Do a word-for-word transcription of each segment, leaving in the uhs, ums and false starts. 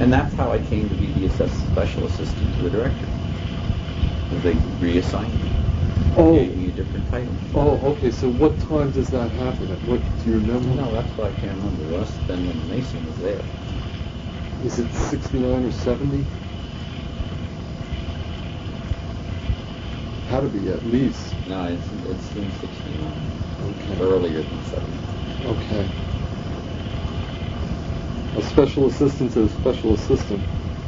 And that's how I came to be the assess- special assistant to the director. They reassigned me. Oh. Gave me a different title. Oh, okay. So what time does that happen? At what do you remember? No, that's what I can't remember. It must have been when Mason was there. Is it sixty-nine or seventy? Had to be at least. No, it's it's in sixty-nine. Okay. Earlier than seventy. Okay. A special assistant is a special assistant.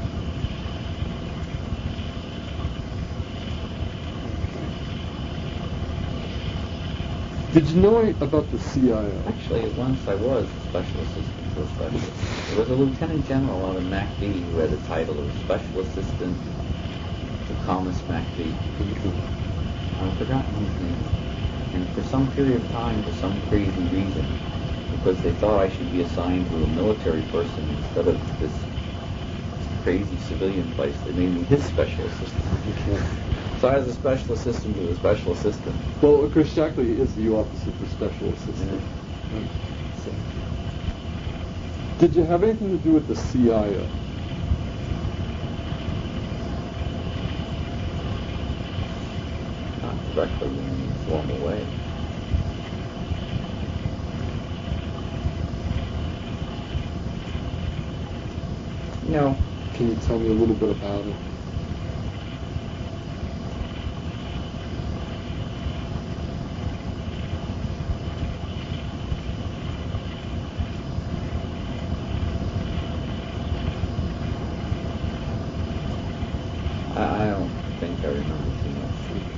Did you know about the C I O? Actually, once I was a special assistant to a special assistant. There was a lieutenant general out in MacD who had the title of special assistant to Thomas MacD. I've forgotten his name. And for some period of time, for some crazy reason, because they thought I should be assigned to a military person instead of this crazy civilian place, they made me his special assistant. Okay. So I was a special assistant to a special assistant. Well, of course, Shackley is the officer for special assistant. Yeah. So. Did you have anything to do with the C I O? Not directly in any formal way. No. Can you tell me a little bit about it? I, I don't think I remember too much.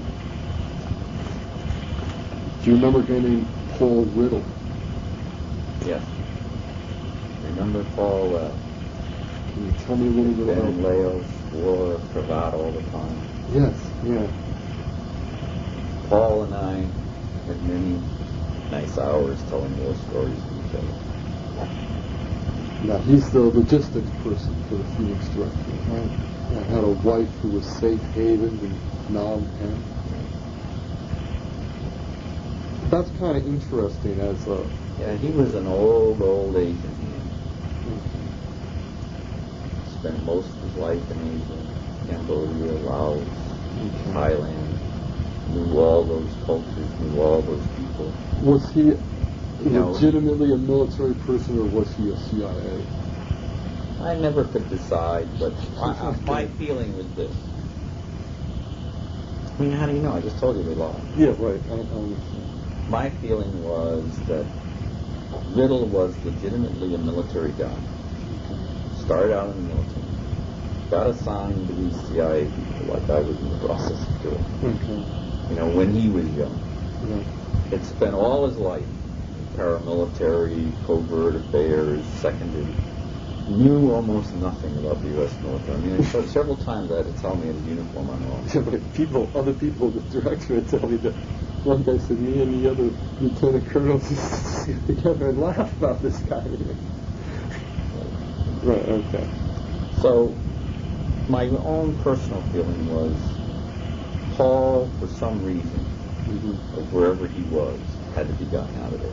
Do you remember a guy named Paul Riddle? Yes. Remember Paul, uh, Can you tell me a little bit Ben about and Leos wore a cravat all the time. Yes, yeah. Paul and I had many nice hours telling war stories to each other. Now, he's the logistics person for the Phoenix Directory, right? I had a wife who was safe havened in Phnom Penh. That's kind of interesting as a... Yeah, he was an old, old Asian man. Spent most of his life in Asia, Cambodia, Laos, Okay. Thailand. Knew all those cultures, knew all those people. Was he You know, legitimately a military person, or was he a C I A? I never could decide, but I, I, my feeling was this. I mean, how do you know? I just told you they lied. Yeah, right. I, I understand. My feeling was that Riddle was legitimately a military guy. Started out in the military. Got assigned to these C I A people like I was in the process of doing. Okay. You know, when he was young. Yeah. Had spent all his life in paramilitary, covert affairs, secondary. Knew almost nothing about the U S military. I mean, so several times I had to tell me he had a uniform on wrong. Yeah, but people, other people in the directorate tell me that one guy said me and the other lieutenant colonels used to sit together and laugh about this guy. Right, okay. So, my own personal feeling was Paul, for some reason, Mm-hmm. of wherever he was, had to be gotten out of there.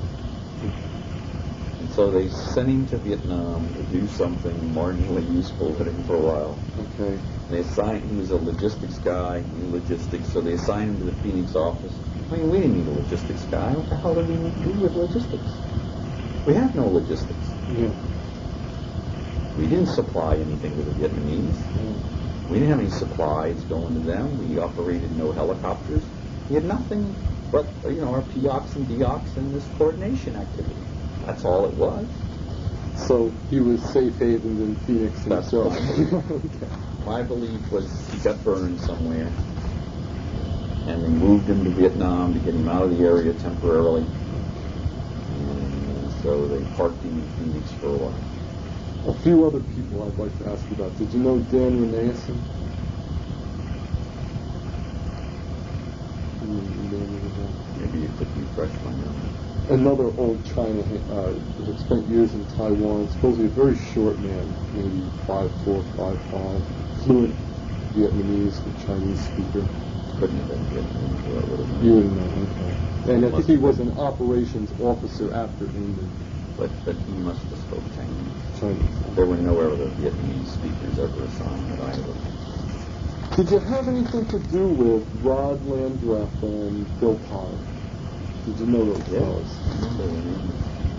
And so they sent him to Vietnam to do something marginally useful with him for a while. Okay. They assigned, he was a logistics guy, he knew logistics, so they assigned him to the Phoenix office. I mean, we didn't need a logistics guy. What the hell did we need to do with logistics? We have no logistics. Yeah. We didn't supply anything to the Vietnamese. Yeah. We didn't have any supplies going to them. We operated no helicopters. We had nothing but, you know, our P O Cs and D O Cs and this coordination activity. That's all it was. So he was safe havened in Phoenix That's himself. my belief. Okay. My belief was he got burned somewhere, and they moved him to Vietnam to get him out of the area temporarily. And so they parked him in Phoenix for a while. A few other people I'd like to ask you about. Did you know Dan Renaeson? Maybe you could refresh my memory. Another old China uh, who had spent years in Taiwan, supposedly a very short man, maybe five four, five five, fluent Vietnamese and Chinese speaker. Couldn't have been Vietnamese, or I would have known. You wouldn't know, okay. And I think he was an operations officer after England. but but he must have spoke Chinese. Chinese. There were no other Vietnamese speakers ever assigned that I ever. Did you have anything to do with Rod Landreth and Bill Potter? Did you know those Yeah, fellows? I remember their names.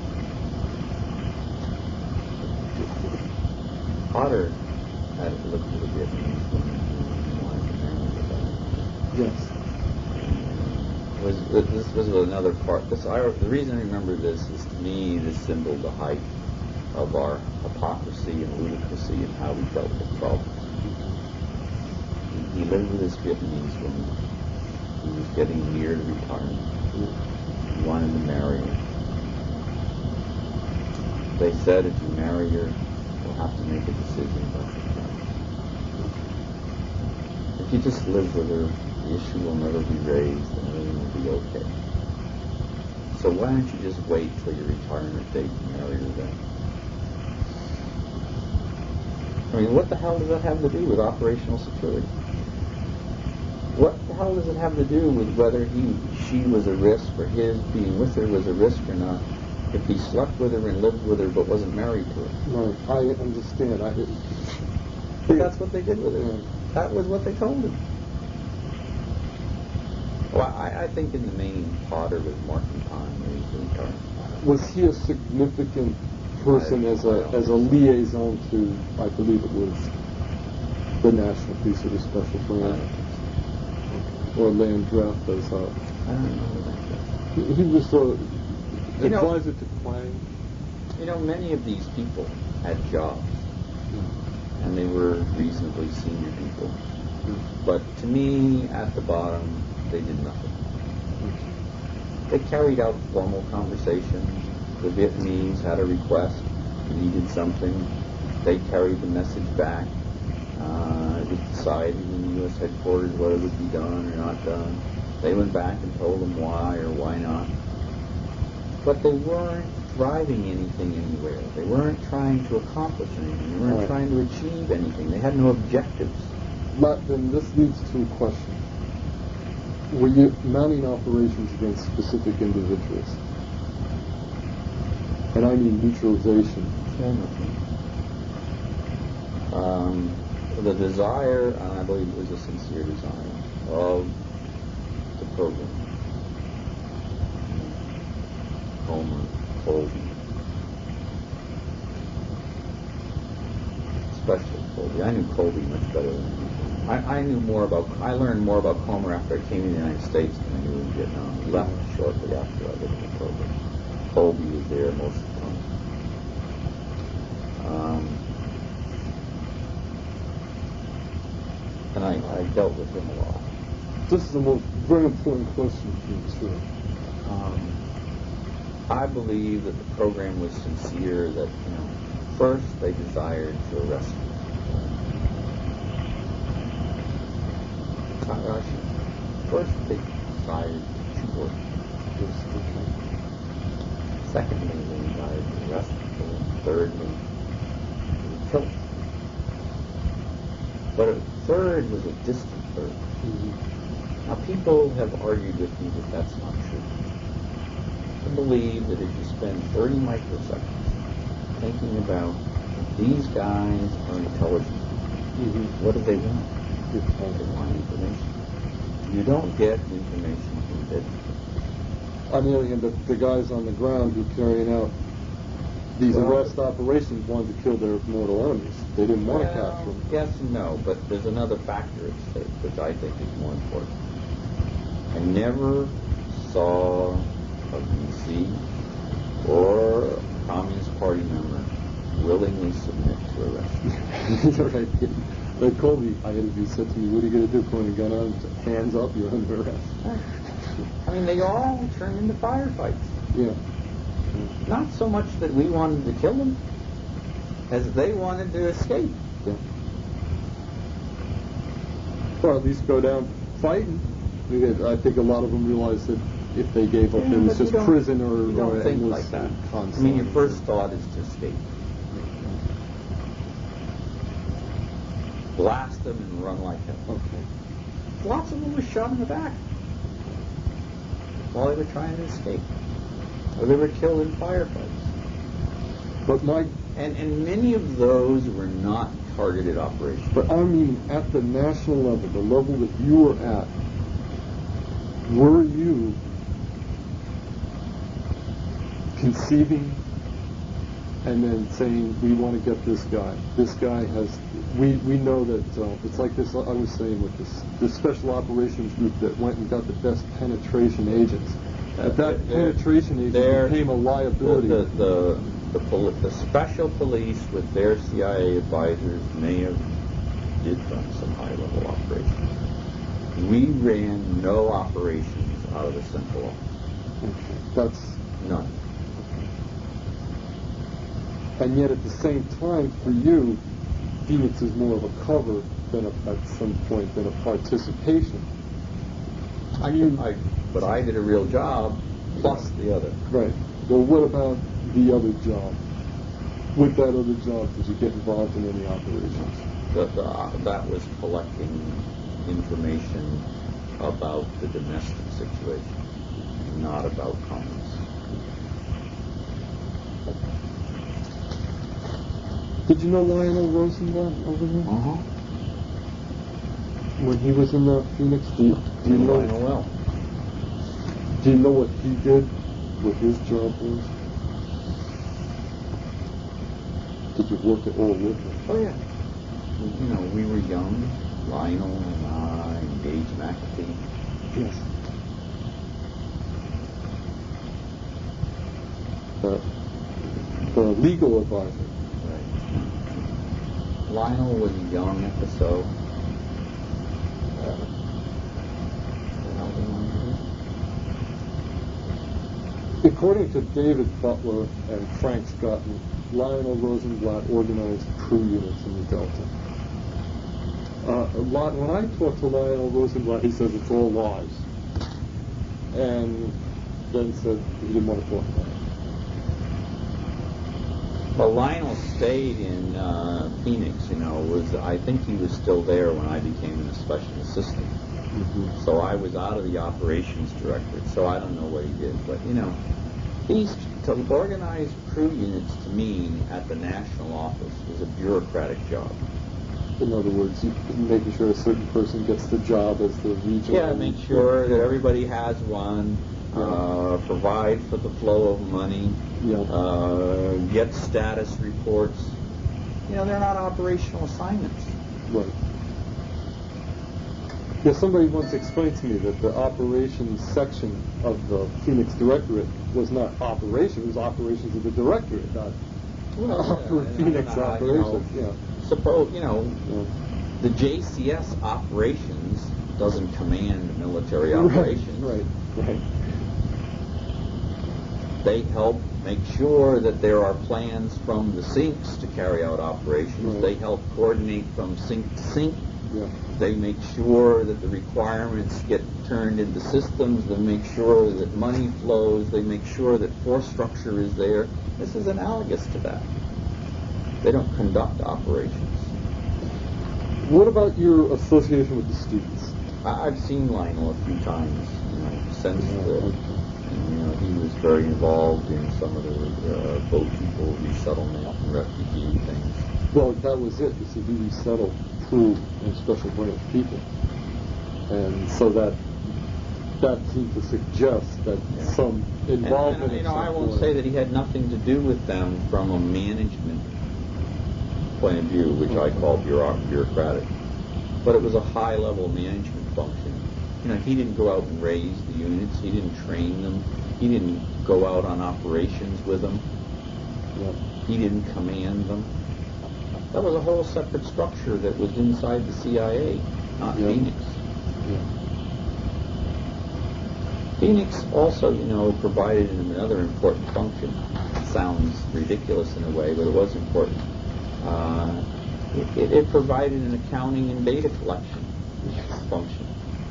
Potter had looked at the Vietnamese woman who wanted to marry her. Yes. Was this was another part? This I, the reason I remember this is, to me, this symboled the height of our hypocrisy and ludicrousy and how we dealt with problems. He, he lived with this Vietnamese woman who was getting near to retirement. He wanted to marry her. They said, if you marry her, you'll have to make a decision about your parents. If you just live with her, the issue will never be raised and everything will be okay. So why don't you just wait till your retirement date and marry her then? I mean, what the hell does that have to do with operational security? What the hell does it have to do with whether he, she was a risk, or his being with her was a risk or not, if he slept with her and lived with her but wasn't married to her? No, I understand. I didn't. But that's what they did with her. That was what they told him. Well, I, I think in the main, Potter was marking time when he was retiring. Was he a significant person I- as I a don't as a think so. liaison to, I believe it was the National Peace or the Special I Branch, don't or Landreth as a, I don't know that. he, he was a You know- advisor to Klang. You know, many of these people had jobs, and they were reasonably senior people. But to me, at the bottom, they did nothing. They carried out formal conversations. The Vietnamese had a request, needed something. They carried the message back. Uh, it was decided in the U S headquarters whether it would be done or not done. They went back and told them why or why not. But they weren't driving anything anywhere. They weren't trying to accomplish anything. They weren't Right. trying to achieve anything. They had no objectives. But then this leads to a question. Were you mounting operations against specific individuals? And I mean neutralization. Um, the desire, and I believe it was a sincere desire, of the program. Homer, Colby, especially Colby. I knew Colby much better than him. I, I knew more about, I learned more about Comer after I came to the United States than I knew in Vietnam. He left shortly after I lived in the program. Colby was there most of the time. Um, and I, I dealt with him a lot. This is the most very important question for you, sir. Um, I believe that the program was sincere, that, you know, first they desired to arrest me. Uh, First they desired to work. Secondly, they desired to arrest people. Thirdly, to kill me. But a third was a distant third. Mm-hmm. Now, people have argued with me that that's not true. I believe that if you spend thirty microseconds thinking about these guys are intelligent, Mm-hmm. what do they want? Good They point. want information. You don't get information from dead people. On the other hand, the, the guys on the ground who are carrying out these Well, arrest operations wanted to kill their mortal enemies. They didn't want to capture them. Yes and no, but there's another factor at stake, which I think is more important. I never saw a V C or a Communist Party member willingly submit to arrest. You're right. Like Colby, I interviewed, said to me, what are you going to do? Point a gun on him? Hands up, you're under arrest. I mean, they all turn into firefights. Yeah. Not so much that we wanted to kill them, as they wanted to escape. Yeah. Or at least go down fighting. Because I think a lot of them realized that if they gave up, Yeah, it was but you just don't- prison or, You don't or think endless like that. I consign. mean, your first thought is to escape. Blast them and run like hell. Okay. Lots of them were shot in the back while they were trying to escape. Or they were killed in firefights. But my, And, and many of those were not targeted operations. but I mean, at the national level, the level that you were at, were you conceiving and then saying, we want to get this guy. This guy has, we, we know that, uh, it's like this, I was saying with this, this special operations group that went and got the best penetration agents. But that They're- penetration agent they're- became a liability. The, the, the, the, poli- the special police with their C I A advisors may have did run some high-level operations. We ran no operations out of the central office. Okay, that's, None. and yet at the same time, for you, Phoenix is more of a cover than a, at some point than a participation. I, I, but I did a real job, plus the other. Right. Well, what about the other job? With that other job, did you get involved in any operations? The, the, uh, that was collecting information about the domestic situation, not about commerce. Did you know Lionel Rosenblatt over there? Uh-huh. When he was in the Phoenix, do you, do you know? I know well. Do you know what he did? What his job was? Did you work at all with him? Oh, yeah. You know, we were young, Lionel and I, and Gage McAfee. Yes. The, the legal advisor. Right. Lionel was a young F S O. Uh, how old was According to David Butler and Frank Scotton, Lionel Rosenblatt organized crew units in the Delta. Uh, a lot, when I talked to Lionel Rosenblatt, he says it's all lies. And then said he didn't want to talk about it. Well, Lionel stayed in uh, Phoenix, you know, was I think he was still there when I became a special assistant. Mm-hmm. So I was out of the operations directorate, so I don't know what he did. But, you know, these, to organize crew units to me at the national office was a bureaucratic job. In other words, you making sure a certain person gets the job as the regional. Yeah, make sure that everybody has one, Yeah. uh, provide for the flow of money, Yeah. uh, get status reports. You know, they're not operational assignments. Right. Yeah, somebody once explained to me that the operations section of the Phoenix Directorate was not operations, it was operations of the Directorate, not oper- yeah, Phoenix I don't know, operations. you know, yeah. Suppose, you know, yeah. the J C S operations doesn't command military Right, operations. Right, right. They help make sure that there are plans from the sinks to carry out operations. Right. They help coordinate from sink to sink. Yeah. They make sure that the requirements get turned into systems. They make sure that money flows. They make sure that force structure is there. This is analogous to that. They don't conduct operations. What about your association with the students? I, I've seen Lionel a few times, you know, since Yeah, the, okay. and, you know, he was very involved in some of the uh, boat people resettlement and refugee things. Well, that was it. You see, he resettled crew and special branch people, and so that that seemed to suggest that Yeah. some And, involvement. and, you in know, some I won't point. say that he had nothing to do with them from a management point of view, which I call bureau- bureaucratic. But it was a high-level management function. You know, he didn't go out and raise the units. He didn't train them. He didn't go out on operations with them. Yeah. He didn't command them. That was a whole separate structure that was inside the C I A, not Yeah. Phoenix. Yeah. Phoenix also, you know, provided another important function. It sounds ridiculous in a way, but it was important. Uh, it, it, it provided an accounting and data collection function.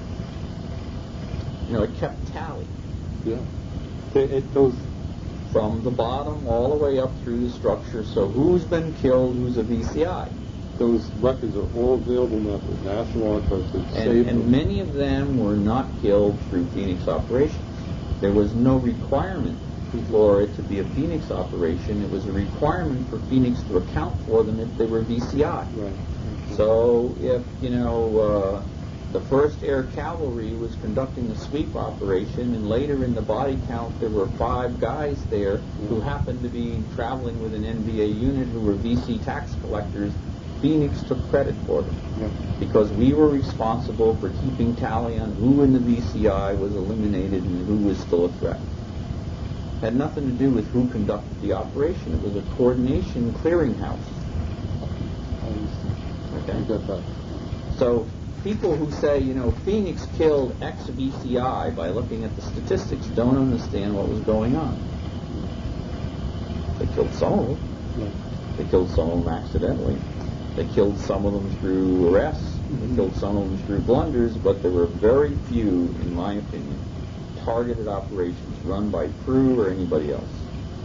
You know, it kept tally Yeah. It, it, those. from the bottom all the way up through the structure. So who's been killed, who's a V C I. Those records are all available now for the National Archives. They've And, saved and them. many of them were not killed through Phoenix operations. There was no requirement for it to be a Phoenix operation, it was a requirement for Phoenix to account for them if they were V C I. Right. So if, you know, uh, the first Air Cavalry was conducting a sweep operation, and later in the body count there were five guys there who happened to be traveling with an N V A unit who were V C tax collectors, Phoenix took credit for them. Yeah. Because we were responsible for keeping tally on who in the V C I was eliminated and who was still a threat. Had nothing to do with who conducted the operation. It was a coordination clearinghouse. I understand. Okay. I get that. So people who say, you know, Phoenix killed X V C I by looking at the statistics don't understand what was going on. They killed some of them. Yeah. They killed some of them accidentally. They killed some of them through arrests. Mm-hmm. They killed some of them through blunders, but there were very few, in my opinion, targeted operations run by crew or anybody else,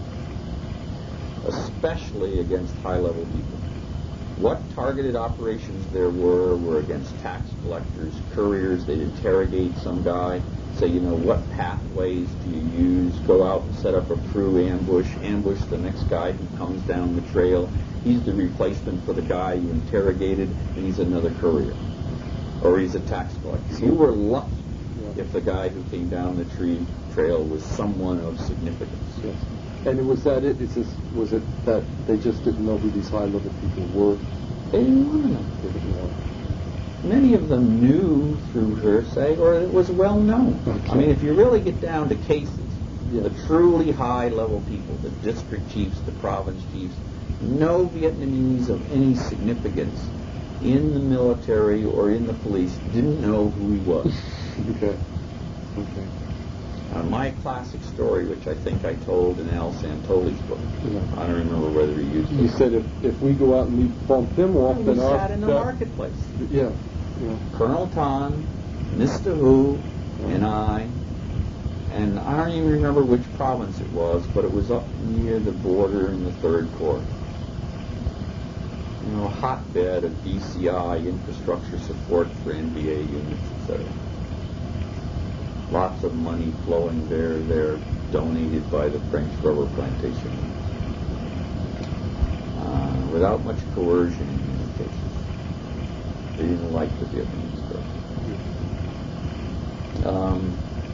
especially against high-level people. What targeted operations there were were against tax collectors, couriers. They'd interrogate some guy, say, you know, what pathways do you use? Go out and set up a crew ambush, ambush the next guy who comes down the trail. He's the replacement for the guy you interrogated, and he's another courier. Or he's a tax collector. You were lucky Yeah. if the guy who came down the tree trail was someone of significance. Yes. And it was that it? It's just, was it that they just didn't know who these high-level people were? They didn't want to know. They didn't know. Many of them knew through hearsay, or it was well known. Okay. I mean, if you really get down to cases, Yeah. the truly high-level people, the district chiefs, the province chiefs, no Vietnamese of any significance in the military or in the police didn't know who he was. Okay. Okay. Uh, my classic story, which I think I told in Al Santoli's book, Yeah. I don't remember whether he used You it. said if, if we go out and we bump him off, we then our... sat in the that- marketplace. Yeah. Yeah. Colonel Tan, Mister Hu, and I, and I don't even remember which province it was, but it was up near the border in the Third Corps. You know, a hotbed of B C I infrastructure support for N V A units, et cetera. Lots of money flowing there. They're donated by the French rubber plantation. Uh, without much coercion in many cases. They didn't like the Vietnamese government. Um,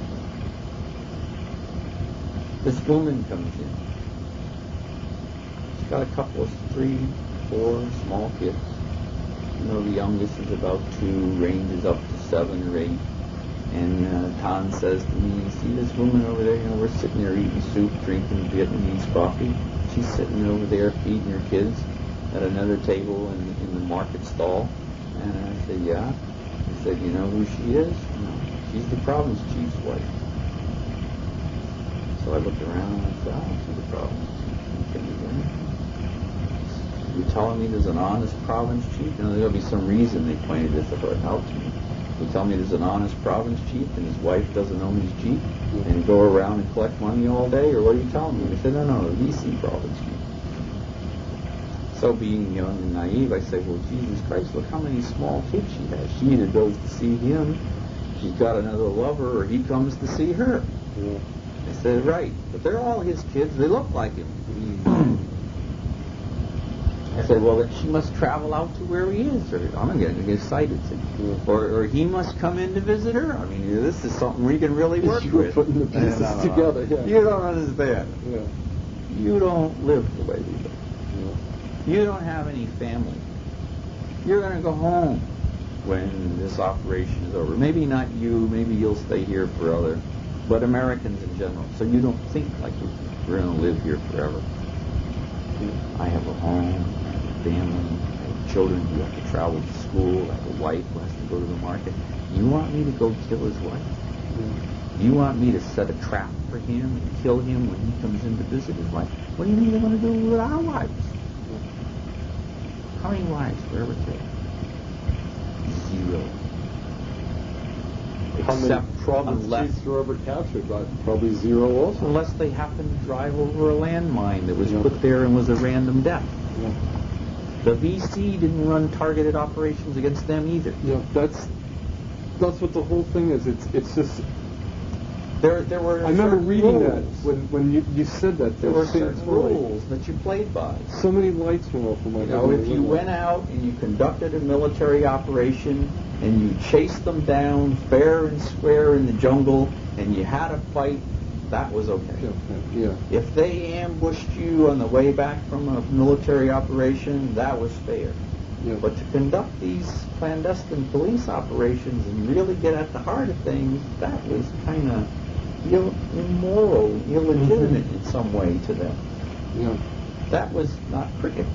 this woman comes in. She's got a couple of three, four small kids. You know, the youngest is about two, ranges up to seven or eight. And uh, Tan says to me, see this woman over there? You know, we're sitting there eating soup, drinking Vietnamese coffee. She's sitting over there feeding her kids at another table in, in the market stall. And I said, yeah. He said, you know who she is? No, she's the province chief's wife. So I looked around and I said, oh, she's the province chief. Can you do anything? You're telling me there's an honest province chief? You know, there'll be some reason they pointed this out to me. You tell me there's an honest province chief and his wife doesn't own his Jeep and go around and collect money all day, or what are you telling me? They said, no, no, the V C province chief. So being young and naive, I said, well, Jesus Christ, look how many small kids she has. She either goes to see him, she's got another lover, or he comes to see her. Yeah. I said, right, but they're all his kids. They look like him. I said, well, then she must travel out to where he is, or I'm getting excited. Yeah. Or, or he must come in to visit her. I mean, this is something we can really work You were with. putting the pieces No, no, no. together, yeah. You don't understand. Yeah. You don't live the way we live. Yeah. You don't have any family. You're going to go home when this operation is over. Maybe not you. Maybe you'll stay here for other, but Americans in general. So you don't think like we're going to live here forever. I have a home, I have a family, I have children who have to travel to school, I have a wife who has to go to the market. You want me to go kill his wife? Yeah. You want me to set a trap for him and kill him when he comes in to visit his wife? What do you mean they're going to do with our wives? How many wives were ever killed? Zero. How many Except province unless, chiefs were ever captured? Right? Probably zero also. unless they happened to drive over a landmine that was Yeah. put there and was a random death. Yeah. The V C didn't run targeted operations against them either. Yeah, that's that's what the whole thing is. It's it's just There, there were. I remember certain reading rules. that when, when you, you said that. There were those certain things were like- rules that you played by. So many lights went off in my You head. know, when if I you read went that. out and you conducted a military operation and you chased them down fair and square in the jungle and you had a fight, that was okay. Yeah, yeah. If they ambushed you on the way back from a military operation, that was fair. Yeah. But to conduct these clandestine police operations and really get at the heart of things, that was kind of Ill, immoral, illegitimate Mhm. in some way to them. Yeah. That was not cricket.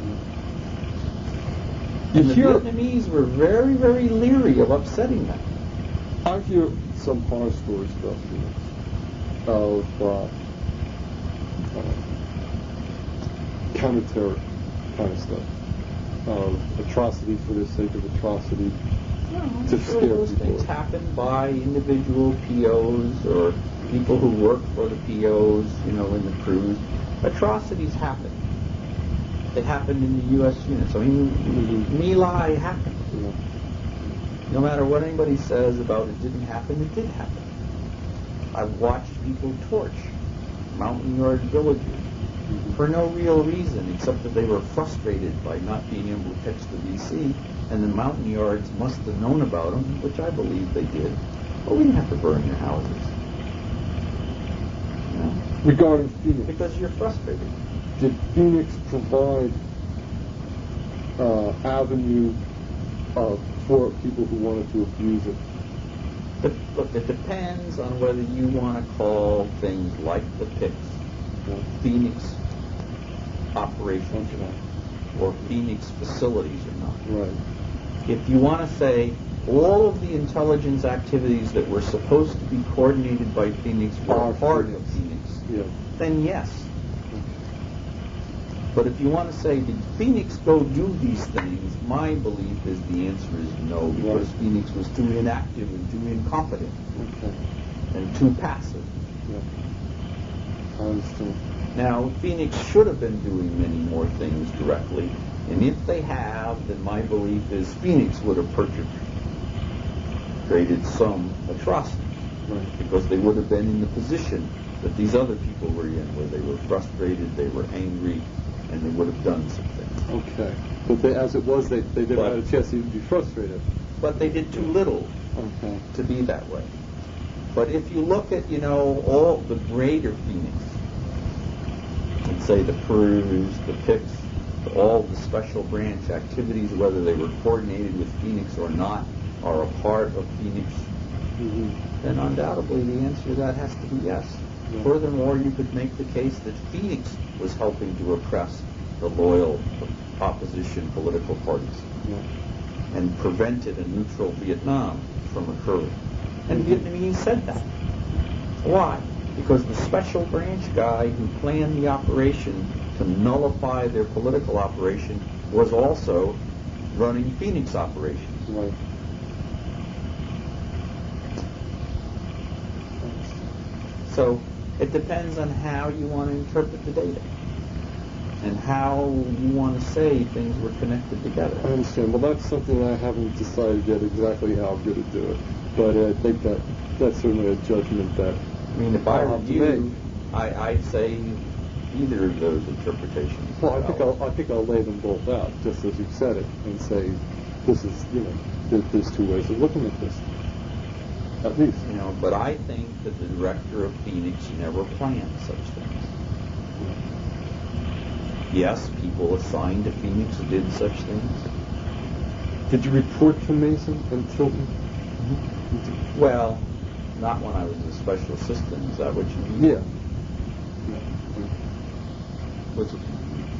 You And the hear, Vietnamese were very, very leery of upsetting them. I hear some horror stories about Phoenix of uh, uh, counter-terror kind of stuff, of atrocity for the sake of atrocity. I'm To sure scare those people. things happen by individual P Os or people who work for the P Os, you know, in the crews. Atrocities happen. They happened in the U S units. I mean, Mhm. My Lai happened. Yeah. No matter what anybody says about it didn't happen, it did happen. I've watched people torch mountain yard villagers Mhm. for no real reason except that they were frustrated by not being able to catch the V C, and the mountain yards must have known about them, which I believe they did. But we didn't have to burn your houses. You know? Regarding Phoenix, Because you're frustrated. did Phoenix provide uh, avenue uh, for people who wanted to abuse it? But look, it depends on whether you want to call things like the P I Cs Yeah. Phoenix operations Okay. or Phoenix facilities or not. Right. If you want to say all of the intelligence activities that were supposed to be coordinated by Phoenix were Are part Phoenix. of Phoenix, Yeah. then yes. But if you want to say, did Phoenix go do these things, my belief is the answer is no, because Right. Phoenix was too inactive and too incompetent Okay. and too passive. Yeah. I understand. Now, Phoenix should have been doing many more things directly, and if they have, then my belief is Phoenix would have perpetrated some atrocity, Right. because they would have been in the position that these other people were in, where they were frustrated, they were angry, and they would have done something. Okay. But they, as it was, they, they never But- had a chance to even be frustrated. But they did too little Okay. to be that way. But if you look at, you know, all the greater Phoenix, and say the Peru's, the P I Cs, all the special branch activities, whether they were coordinated with Phoenix or not, are a part of Phoenix, Mm-hmm. then undoubtedly the answer to that has to be yes. Yeah. Furthermore, you could make the case that Phoenix was helping to oppress the loyal opposition political parties Yeah. and prevented a neutral Vietnam from occurring. And Mhm. Vietnamese said that. Why? Because the special branch guy who planned the operation to nullify their political operation was also running Phoenix operations. Right. So it depends on how you want to interpret the data and how you want to say things were connected together. I understand. Well, that's something I haven't decided yet exactly how I'm going to do it. But I think that that's certainly a judgment that I mean, if I I'll were have to you, make. I, I'd say either of those interpretations. Well, I are think valid. I'll I think I'll lay them both out just as you said it and say this is you know there, there's two ways of looking at this at least. You know, but I think that the director of Phoenix never planned such things. Yes, people assigned to Phoenix did such things. Did you report to Mason and Tilton? Well, not when I was a special assistant. Is that what you mean? Yeah. Was it?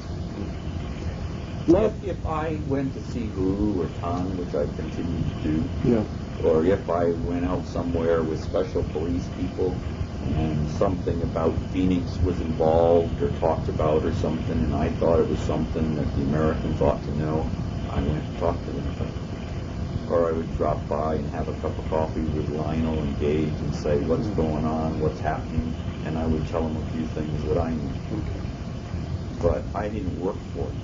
Lot- If, if I went to see Wu or Tang, which I continue to do, Yeah. or if I went out somewhere with special police people and something about Phoenix was involved or talked about or something, and I thought it was something that the Americans ought to know, I went to talk to them about it. Or I would drop by and have a cup of coffee with Lionel and Gage and say, what's going on, what's happening, and I would tell them a few things that I knew. Okay. But I didn't work for it.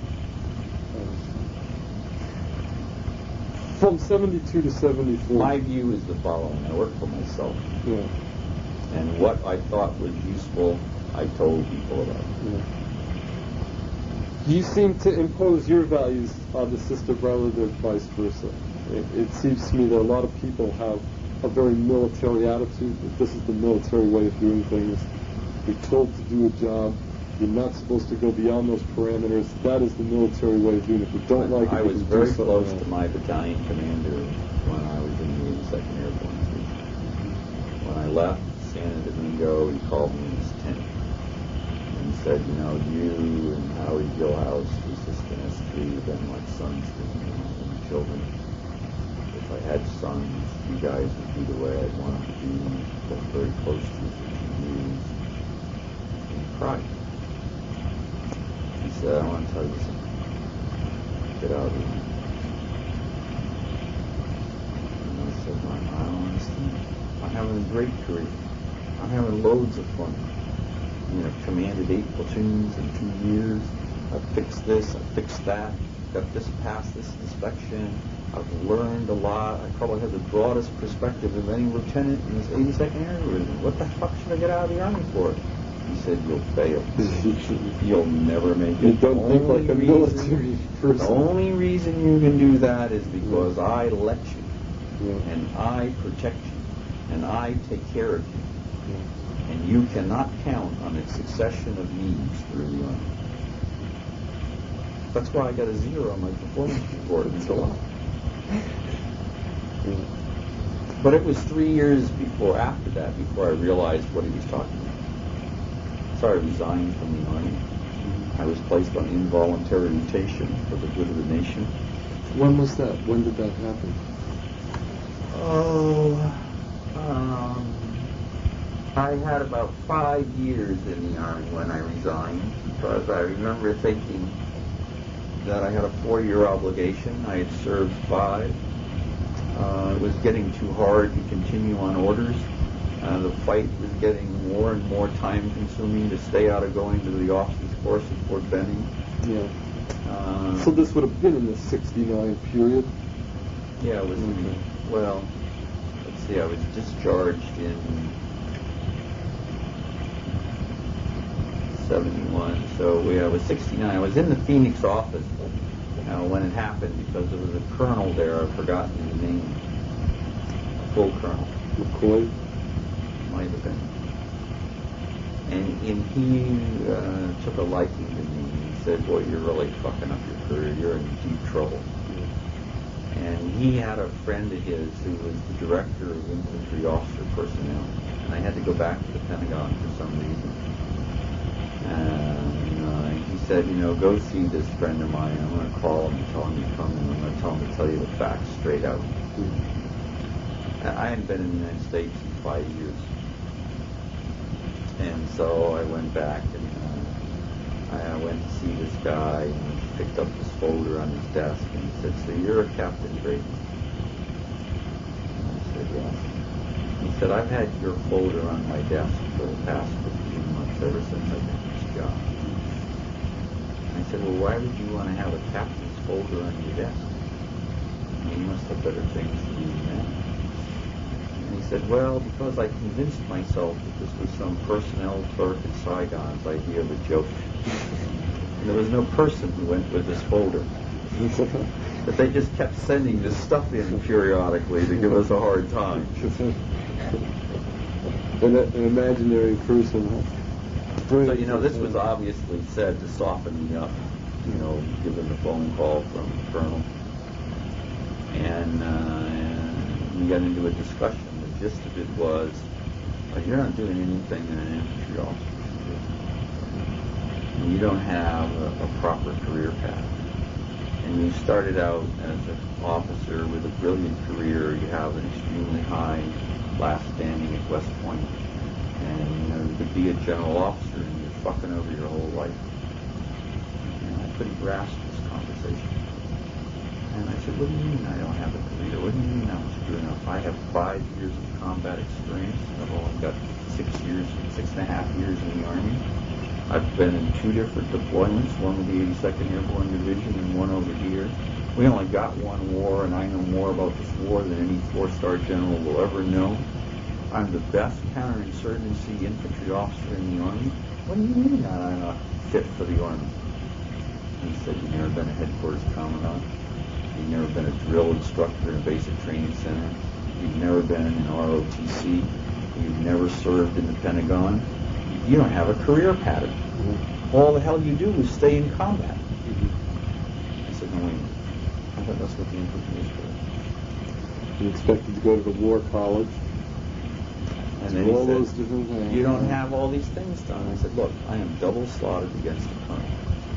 From seventy-two to seventy-four. My view is the following. I work for myself. Yeah. And what I thought was useful, I told people about. Yeah. You seem to impose your values on the system rather than vice versa. It, it seems to me that a lot of people have a very military attitude, that this is the military way of doing things. You're told to do a job. You're not supposed to go beyond those parameters. That is the military way of doing it. If you don't like it, I you was can very do something close else. to my battalion commander when I was in the eighty-second Airborne Division. When I left San Domingo, he called me in his tent and said, you know, you and Howie Gillhouse, the assistant S three, have been like sons to me and children. If I had sons, you guys would be the way I'd want them to be. Been very close to you for two years. And he cried. He said, I want to tell you something. Get out of here. And I said, I, I don't understand. I'm having a great career. I'm having loads of fun. You know, commanded eight platoons in two years. I fixed this, I fixed that, got this past this inspection. I've learned a lot. I probably have the broadest perspective of any lieutenant in this eighty-second Air Division. What the fuck should I get out of the Army for? He said, you'll fail. You'll never make it. You don't The think only like a reason- military person. The only reason you can do that is because I let you, Yeah. and I protect you, and I take care of you. Yeah. And you cannot count on a succession of needs through the Army. That's why I got a zero on my performance report in July. Yeah. But it was three years before, after that, before I realized what he was talking about. So I resigned from the Army. I was placed on involuntary rotation for the good of the nation. When was that? When did that happen? Oh, um, I had about five years in the Army when I resigned, because I remember thinking that I had a four-year obligation. I had served five. Uh, it was getting too hard to continue on orders. Uh, the fight was getting more and more time-consuming to stay out of going to the officers' course at Fort Benning. Yeah. Uh, So this would have been in the sixty-nine period? Yeah, it was, Okay. well, let's see, I was discharged in seventy-one, so yeah, I was sixty-nine. I was in the Phoenix office uh, when it happened, because there was a colonel there, I've forgotten his name, a full colonel, McCoy? might have been. And, and he uh, took a liking to me. He said, boy, you're really fucking up your career. You're in deep trouble. And he had a friend of his who was the director of infantry officer personnel. And I had to go back to the Pentagon for some reason. And uh, he said, you know, go see this friend of mine. I'm going to call him and tell him to come in. I'm going to tell him to tell you the facts straight out. I hadn't been in the United States in five years. And so I went back and uh, I went to see this guy, and he picked up this folder on his desk and he said, so you're a Captain Drayton? And I said, yes. He said, I've had your folder on my desk for the past fifteen months, ever since I got this job. And I said, well, why would you want to have a captain's folder on your desk? I mean, you must have better things to do than that. And he said, well, because I convinced myself that this was some personnel clerk at Saigon's idea of a joke. And there was no person who went with this folder. But they just kept sending this stuff in periodically to give us a hard time. an, an imaginary person. So, you know, this was obviously said to soften me up, you know, given the phone call from the colonel. And, uh, and we got into a discussion. The gist of it was, uh, you're not doing anything that an infantry officer should do. And you don't have a, a proper career path. And you started out as an officer with a brilliant career. You have an extremely high last standing at West Point. And, you know, you could be a general officer and you're fucking over your whole life. And I couldn't grasp this conversation. And I said, what do you mean I don't have a career? What do you mean I'm screwing up? I have five years of combat experience. I've only got six years, six and a half years in the Army. I've been in two different deployments, one with the eighty-second Airborne Division and one over here. We only got one war, and I know more about this war than any four-star general will ever know. I'm the best counterinsurgency infantry officer in the Army. What do you mean that I'm not fit for the Army? He said, you've never been a headquarters commandant. You've never been a drill instructor in a basic training center. You've never been in R O T C. You've never served in the Pentagon. You don't have a career pattern. Mm-hmm. All the hell you do is stay in combat. Mm-hmm. I said, no, wait a minute. I thought that's what the infantry is for. You expected to go to the war college. And then he all said, those different things. You don't have all these things done. I said, look, I am double slotted against the colonel.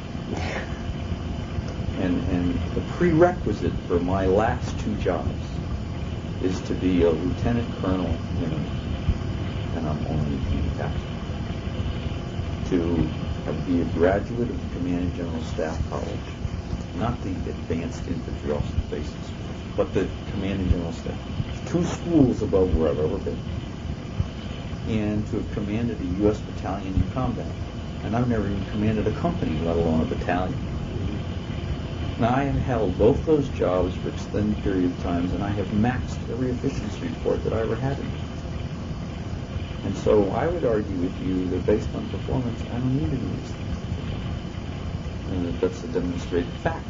And, and the prerequisite for my last two jobs is to be a lieutenant colonel, you know, and I'm only a team captain. To have, be a graduate of the Command and General Staff College, not the advanced infantry officer basis, but the Command and General Staff. Two schools above where I've ever been. And to have commanded a U S battalion in combat. And I've never even commanded a company, let alone a battalion. Now, I have held both those jobs for extended period of times, and I have maxed every efficiency report that I ever had in it. And so I would argue with you that based on performance, I don't need any of these things. And that that's a demonstrated fact.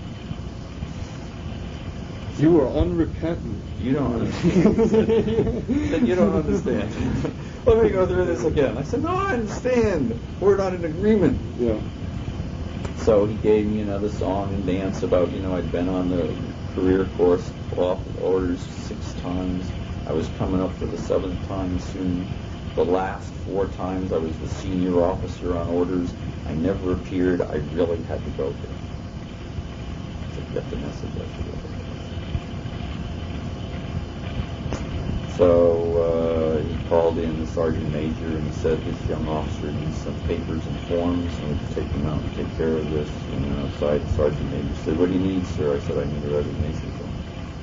You are unrepentant. You don't understand. Then you don't understand. Let me go through this again. I said, no, I understand. We're not in agreement. Yeah. So he gave me another song and dance about, you know, I'd been on the career course off orders six times. I was coming up for the seventh time soon. The last four times I was the senior officer on orders. I never appeared. I really had to go there. To get the message I should have. So uh, he called in the sergeant major and he said, this young officer needs some papers and forms, and would you take them out and take care of this? And then outside, the sergeant major said, what do you need, sir? I said, I need a resignation form.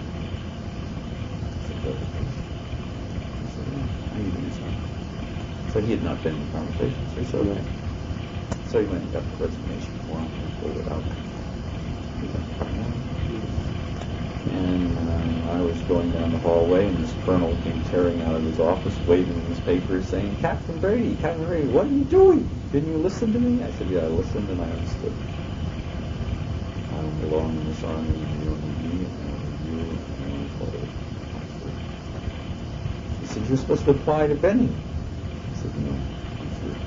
I said, resignation? He said, yeah, I need to do something. So he had not been in conversation, so he said, okay. So he went and got the resignation form and pulled it out. He went, fine. And uh, I was going down the hallway, and this colonel came tearing out of his office, waving his papers, saying, Captain Brady, Captain Brady, what are you doing? Didn't you listen to me? I said, yeah, I listened and I understood. I don't belong in this army, and you don't need me, and I don't need you, and I don't need others. He said, you're supposed to apply to Benny. I said, no, I'm through.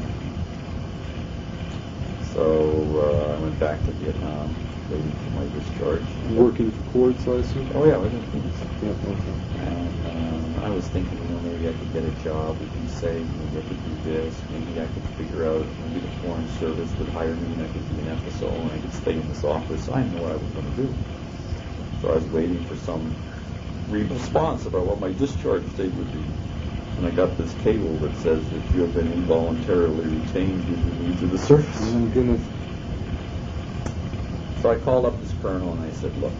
So uh, I went back to Vietnam, waiting for my discharge. Working for courts, I assume? Oh, yeah, I was in Queens. Yeah, okay. And um, I was thinking, you know, maybe I could get a job with E S A, maybe I could do this, maybe I could figure out, maybe the Foreign Service would hire me and I could be an F S O and I could stay in this office. I didn't know what I was going to do. So I was waiting for some response about what my discharge date would be. And I got this cable that says that you have been involuntarily retained due to the needs of the service. Oh, my goodness. So I called up this colonel and I said, look,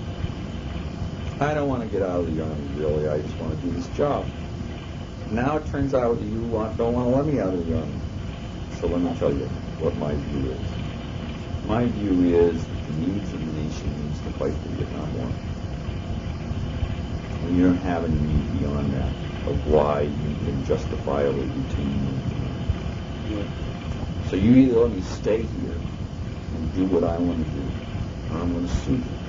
I don't want to get out of the Army, really. I just want to do this job. Now it turns out that you want, don't want to let me out of the Army. So let me tell you what my view is. My view is that the needs of the nation needs to fight the Vietnam War. And you don't have any need beyond that of why you can justifiably retain me. Yeah. So you either let me stay here and do what I want to do, or I'm going to sue you.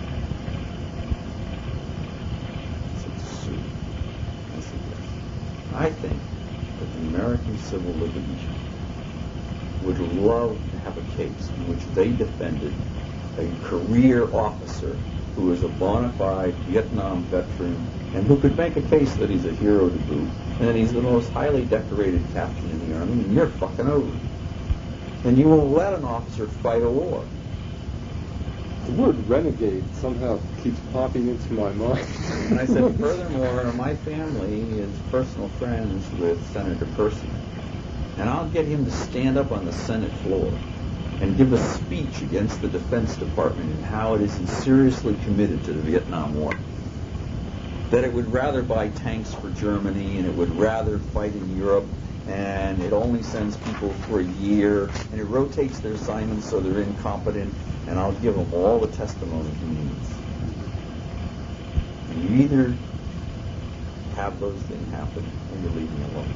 I said, sue? I said, yes. I think that the American Civil Liberties would love to have a case in which they defended a career officer who was a bona fide Vietnam veteran and who could make a case that he's a hero to boot, and that he's the most highly decorated captain in the Army, and you're fucking over. And you won't let an officer fight a war. The word renegade somehow keeps popping into my mind. And I said, furthermore, my family is personal friends with Senator Percy. And I'll get him to stand up on the Senate floor and give a speech against the Defense Department and how it is seriously committed to the Vietnam War. That it would rather buy tanks for Germany and it would rather fight in Europe, and it only sends people for a year, and it rotates their assignments so they're incompetent, and I'll give them all the testimony he needs. And you either have those things happen, and you leave me alone.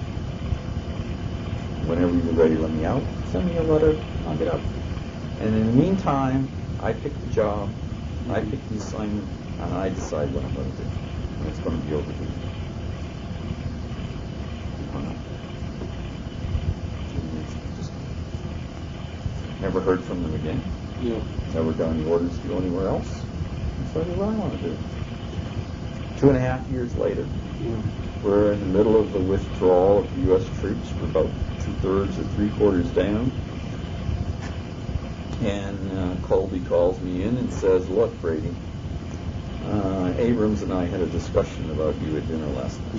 Whenever you're ready to let me out, send me a letter, I'll get out. And in the meantime, I pick the job, I pick the assignment, and I decide what I'm going to do. And it's going to be overdue. Just never heard from them again. Yeah. Never got any orders to go anywhere else. So I did what I want to do. Two and a half years later, Yeah. we're in the middle of the withdrawal of U S troops. We're about two-thirds or three-quarters down. And uh, Colby calls me in and says, look, Brady, uh, Abrams and I had a discussion about you at dinner last night.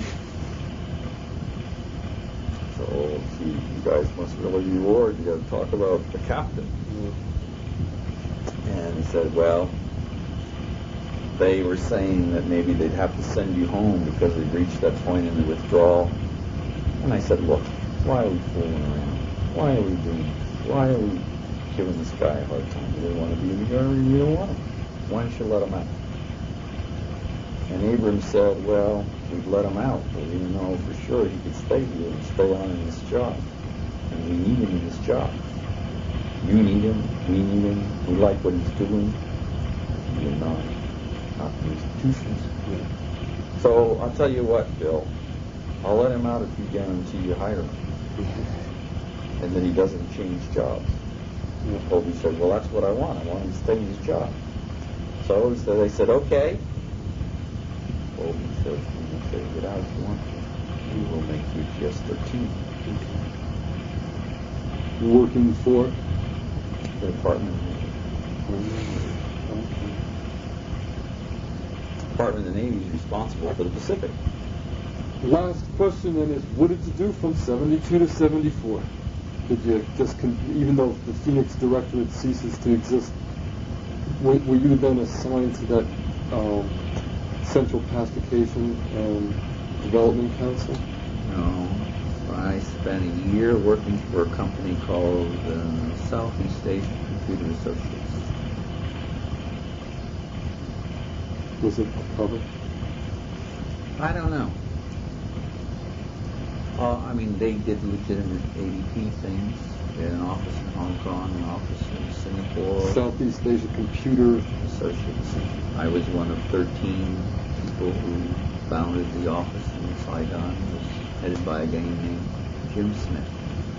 So, gee, you guys must really be worried. You got to talk about the captain. Yeah. And he said, well, they were saying that maybe they'd have to send you home because they'd reached that point in the withdrawal. And I said, look, why are we fooling around? Why are we doing this? Why are we giving this guy a hard time? Do they want to be in the Army? We don't want him. Why don't you let him out? And Abrams said, well, we'd let him out, but we didn't know for sure he could stay here and stay on in this job. And we need him in this job. You need him, we need him, we like what he's doing. You're not. Not the institutions. Yeah. So I'll tell you what, Bill, I'll let him out if you guarantee you hire him. And that he doesn't change jobs. Yeah. Colby said, well, that's what I want. I want him to stay in his job. So, so they said, okay. Colby said, you can say, get out if you want to. We will make you G S thirteen. Okay. Working for? The Department of Navy. Okay. Department of the Navy is responsible for the Pacific. Last question then is, what did you do from seventy-two to seventy-four? Did you just, con- even though the Phoenix Directorate ceases to exist, were, were you then assigned to that um, Central Pacification and Development Council? No. I spent a year working for a company called uh, Southeast Asia Computer Associates. Was it public? I don't know. Uh, I mean, they did legitimate A D P things. They had an office in Hong Kong, an office in Singapore. Southeast Asia Computer Associates. I was one of thirteen people who founded the office in Saigon. It was headed by a guy named Jim Smith.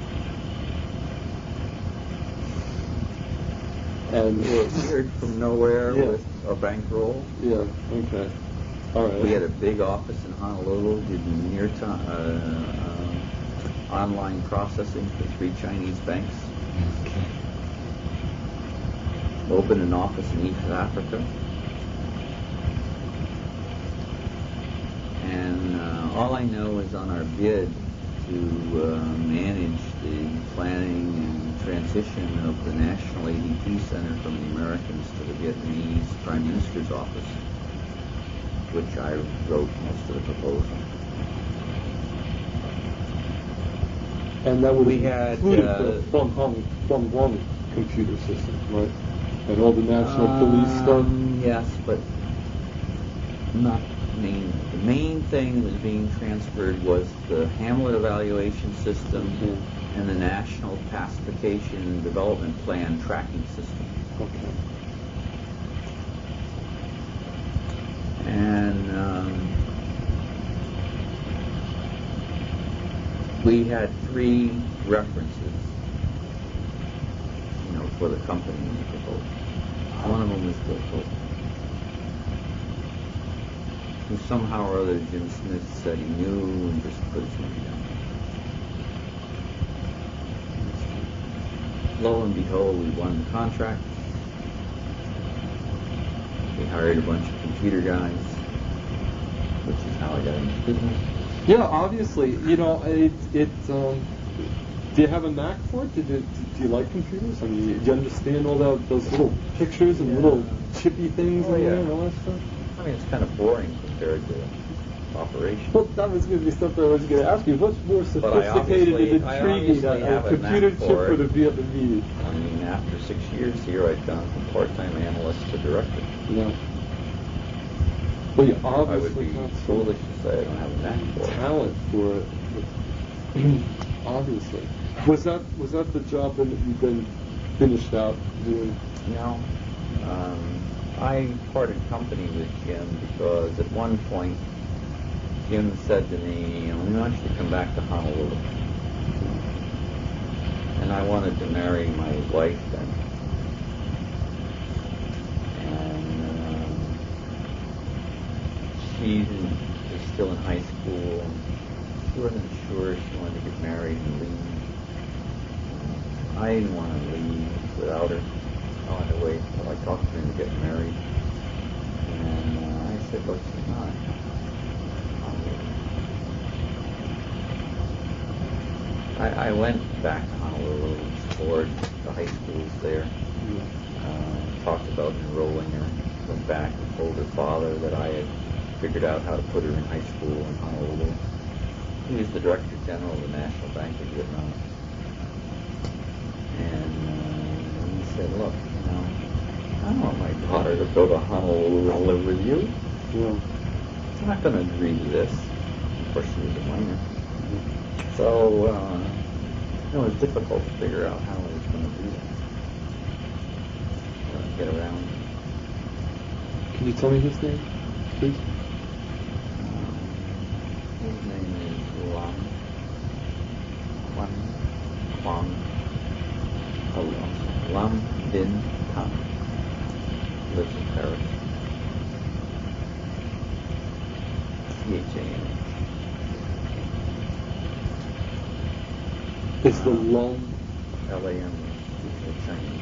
and We appeared from nowhere Yeah. with a bankroll. yeah, okay, all right. We had a big office in Honolulu, did near time, uh, uh, online processing for three Chinese banks. Okay. Opened an office in East Africa. And uh, all I know is on our bid to uh, manage the planning and transition of the National A D P Center from the Americans to the Vietnamese Prime Minister's office, which I wrote most of the proposal. And that would We had, include uh, the Phum Hung Phum Hung computer system, right? And all the national police stuff. Um, Yes, but not main. The main thing that was being transferred was the Hamlet evaluation system Mhm. and the National Pacification and Development Plan tracking system. Okay. And um, we had three references, you know, for the company in the proposal. One of them was Bill Colby, who somehow or other Jim Smith said he knew and just put his money down. Lo and behold, we won the contract. We hired a bunch of computer guys, which is how I got into business. Yeah, obviously, you know, it, it, um, do you have a knack for it? Did you, do you like computers? I mean, do you understand all that, those little pictures and Yeah. little chippy things Oh, in yeah. there and all that stuff? I mean, it's kind of boring compared to operation. Well, that was going to be something I was going to ask you. What's more But I sophisticated obviously- and I intriguing, obviously a, have a a computer knack chip for or it. the Vietnamese? I mean, after six years here, I've gone from part-time analyst to director. Yeah. Well, you I would obviously be have some foolish to say I don't have a knack for it. talent for it. Obviously. Was that was that the job then that you then finished out doing? No. Um, I parted company with Jim because at one point Jim said to me, you know, we want you to come back to Honolulu. And I wanted to marry my wife then. And um, she was still in high school. She wasn't sure she wanted to get married and leave. I didn't want to leave without her. I wanted to wait until I talked to her to get married. And uh, I said, look, she's not. I, I went back to Honolulu, explored the high schools there, uh, talked about enrolling her, went back and told her father that I had figured out how to put her in high school in Honolulu. He was the Director General of the National Bank of Vietnam. And uh, he said, look, you know, I don't want my daughter to go to Honolulu and live with you. Yeah. I'm not going to agree to this. Of course, she was a minor. So uh, it was difficult to figure out how I was going to do that. Uh, get around. Can you tell me his name, please? Um, his name is Lam. Quan. Quan. Oh, Lam Bin Tan. Lives in Paris. C H A N. It's the long. L A M. Chinese.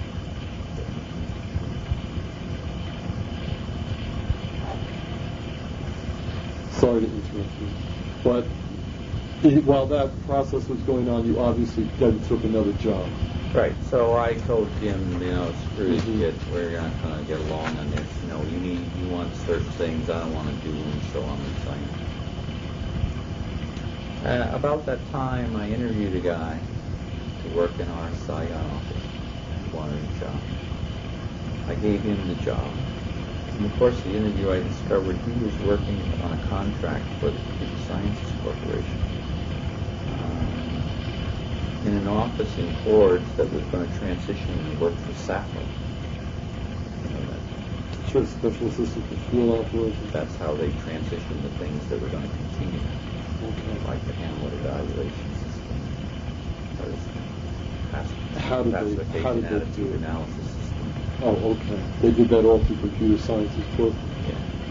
Sorry to interrupt you, but it, while that process was going on, you obviously then took another job. Right. So I told Jim, you know, screw this Mhm. kid. We're not going to get along on this. You know, you need, you want certain things. I don't want to do them, so I'm resigning. Uh, about that time, I interviewed a guy to work in our Saigon office. He wanted a job. I gave him the job. In the course of the interview, I discovered he was working on a contract for the Computer Sciences Corporation um, in an office in Ford that was going to transition and work for S A F O. You know, that, Sure, special assistant for fuel operations. that's how they transitioned the things that were going to continue, Okay. like the Hamlet evaluation system, or the pass- How did they- classification how did they attitude do it? analysis system. Oh, okay. They did that all through computer sciences course. Yeah.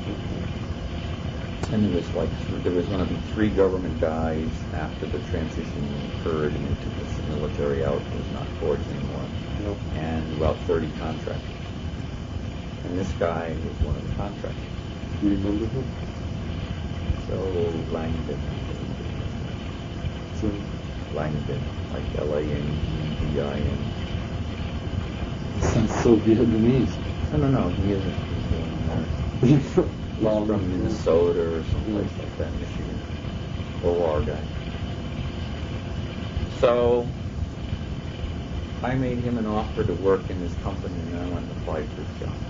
And there was like there was going to be three government guys after the transition occurred into this military out was not forged anymore, Yep. and about thirty contractors. And this guy was one of the contractors. Do you remember him? So Langdon, So, Langdon, like L A N G D I N. sounds so Vietnamese. No, no, no, he isn't. He's from, He's Long- from Minnesota or someplace like that, Michigan. O R guy. So I made him an offer to work in his company, and then I went and applied for his job.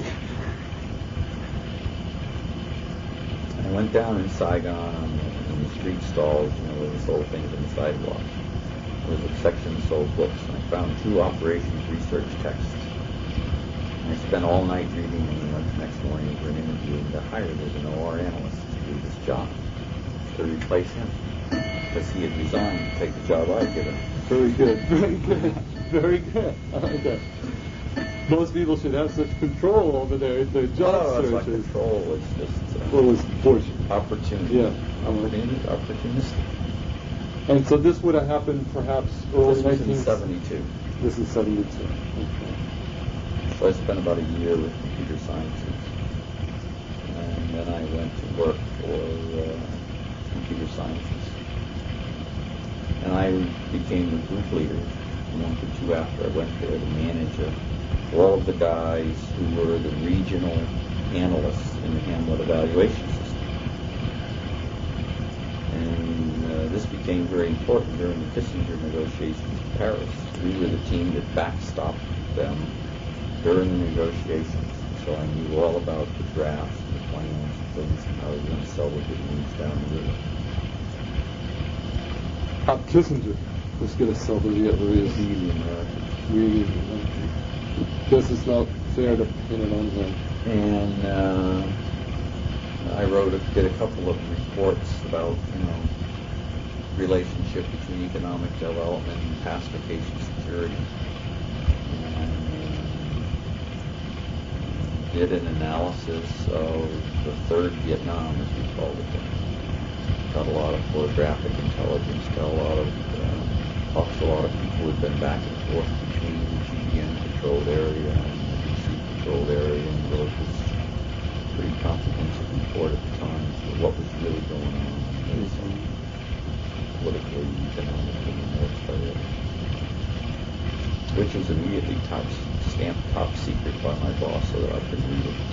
I went down in Saigon in the street stalls, you know, where they sold things on the sidewalk. There was a section that sold books, and I found two operations research texts. And I spent all night reading them and went the next morning for an interview and got hired as an O R analyst to do this job, to replace him, because he had resigned to take the job I had given him. Very good. Very good. Very good. I like that. Most people should have such control over their, their job Oh, it's like searches. control. It's just uh, Well, it's fortunate. opportunity. Yeah. Opportunity, opportunistic. And so this would have happened perhaps early This was in nineteen seventy-two. This is seventy-two. Okay. So I spent about a year with computer sciences. And then I went to work for uh, computer sciences. And I became the group leader a month or two after I went there to manage uh, all of the guys who were the regional analysts in the Hamlet evaluation system. And uh, this became very important during the Kissinger negotiations in Paris. We were the team that backstopped them during the negotiations. So I knew all about the drafts, the ions and things, and how they're going to sell the good news down the river. How Kissinger was going to sell the Vietnamese. We, the Americans. We, this is not fair to pin it on him. And uh, I wrote, a, did a couple of reports about, you know, relationship between economic development and pacification security. And did an analysis of the third Vietnam, as we called it then. Got a lot of photographic intelligence, got a lot of, uh, talked to a lot of people who had been back and forth between the G D N controlled area and the D C controlled area, and wrote this pretty comprehensive report at the time for what was really going on in this, um, politically, economically, in North Korea, which was immediately top, stamped top secret by my boss so that I could read it.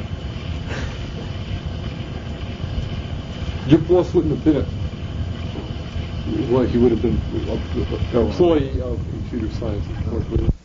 Your boss wouldn't have been a, well, he would have been an employee of Computer Science Incorporated.